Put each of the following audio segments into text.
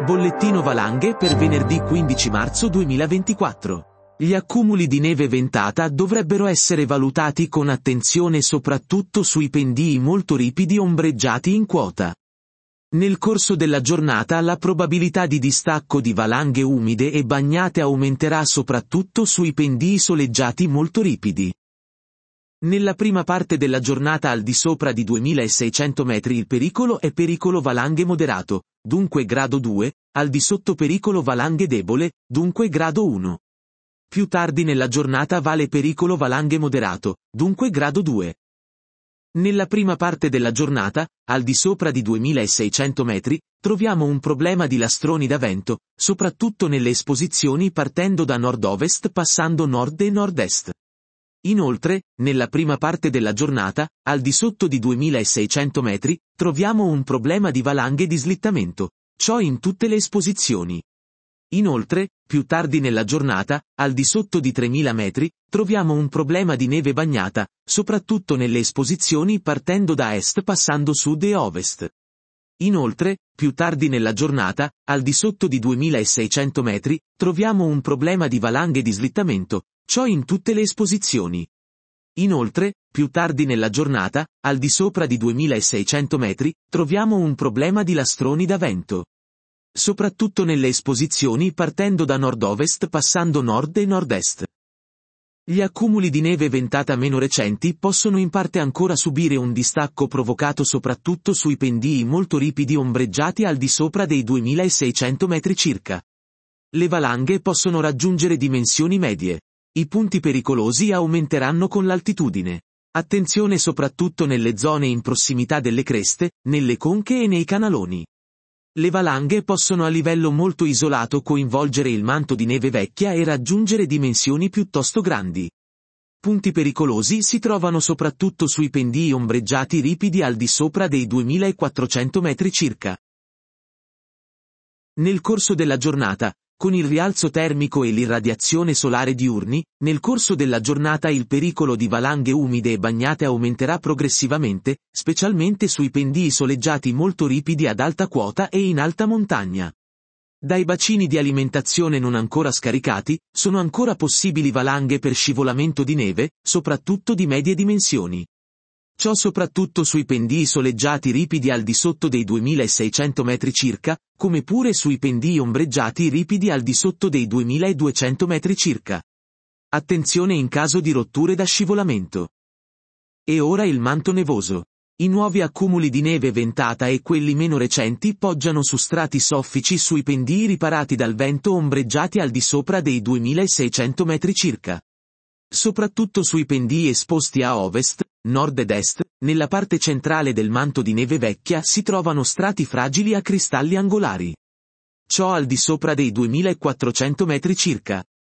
Bollettino valanghe per venerdì 15 marzo 2024. Gli accumuli di neve ventata dovrebbero essere valutati con attenzione soprattutto sui pendii molto ripidi ombreggiati in quota. Nel corso della giornata la probabilità di distacco di valanghe umide e bagnate aumenterà soprattutto sui pendii soleggiati molto ripidi. Nella prima parte della giornata al di sopra di 2600 metri il pericolo è pericolo valanghe moderato, dunque grado 2, al di sotto pericolo valanghe debole, dunque grado 1. Più tardi nella giornata vale pericolo valanghe moderato, dunque grado 2. Nella prima parte della giornata, al di sopra di 2600 metri, troviamo un problema di lastroni da vento, soprattutto nelle esposizioni partendo da nord-ovest passando nord e nord-est. Inoltre, nella prima parte della giornata, al di sotto di 2600 metri, troviamo un problema di valanghe di slittamento, ciò in tutte le esposizioni. Inoltre, più tardi nella giornata, al di sotto di 3000 metri, troviamo un problema di neve bagnata, soprattutto nelle esposizioni partendo da est passando sud e ovest. Inoltre, più tardi nella giornata, al di sotto di 2600 metri, troviamo un problema di valanghe di slittamento, ciò in tutte le esposizioni. Inoltre, più tardi nella giornata, al di sopra di 2600 metri, troviamo un problema di lastroni da vento. Soprattutto nelle esposizioni partendo da nord-ovest passando nord e nord-est. Gli accumuli di neve ventata meno recenti possono in parte ancora subire un distacco provocato soprattutto sui pendii molto ripidi ombreggiati al di sopra dei 2600 metri circa. Le valanghe possono raggiungere dimensioni medie. I punti pericolosi aumenteranno con l'altitudine. Attenzione soprattutto nelle zone in prossimità delle creste, nelle conche e nei canaloni. Le valanghe possono a livello molto isolato coinvolgere il manto di neve vecchia e raggiungere dimensioni piuttosto grandi. Punti pericolosi si trovano soprattutto sui pendii ombreggiati ripidi al di sopra dei 2400 metri circa. Nel corso della giornata, con il rialzo termico e l'irradiazione solare diurni, nel corso della giornata il pericolo di valanghe umide e bagnate aumenterà progressivamente, specialmente sui pendii soleggiati molto ripidi ad alta quota e in alta montagna. Dai bacini di alimentazione non ancora scaricati, sono ancora possibili valanghe per scivolamento di neve, soprattutto di medie dimensioni. Ciò soprattutto sui pendii soleggiati ripidi al di sotto dei 2600 metri circa, come pure sui pendii ombreggiati ripidi al di sotto dei 2200 metri circa. Attenzione in caso di rotture da scivolamento. E ora il manto nevoso. I nuovi accumuli di neve ventata e quelli meno recenti poggiano su strati soffici sui pendii riparati dal vento ombreggiati al di sopra dei 2600 metri circa. Soprattutto sui pendii esposti a ovest, nord ed est, nella parte centrale del manto di neve vecchia si trovano strati fragili a cristalli angolari. Ciò al di sopra dei 2400 metri circa.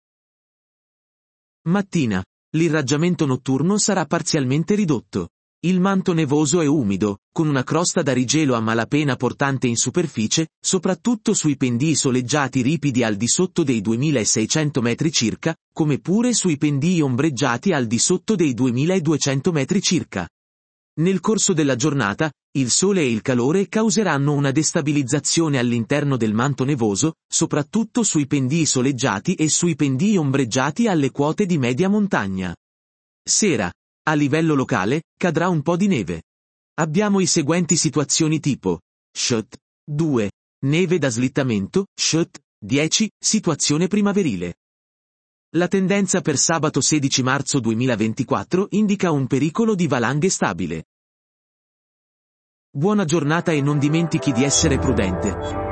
Mattina. L'irraggiamento notturno sarà parzialmente ridotto. Il manto nevoso è umido, con una crosta da rigelo a malapena portante in superficie, soprattutto sui pendii soleggiati ripidi al di sotto dei 2600 metri circa, come pure sui pendii ombreggiati al di sotto dei 2200 metri circa. Nel corso della giornata, il sole e il calore causeranno una destabilizzazione all'interno del manto nevoso, soprattutto sui pendii soleggiati e sui pendii ombreggiati alle quote di media montagna. Sera. A livello locale, cadrà un po' di neve. Abbiamo i seguenti situazioni tipo. Shot. 2. Neve da slittamento, Shot. 10. Situazione primaverile. La tendenza per sabato 16 marzo 2024 indica un pericolo di valanghe stabile. Buona giornata e non dimentichi di essere prudente.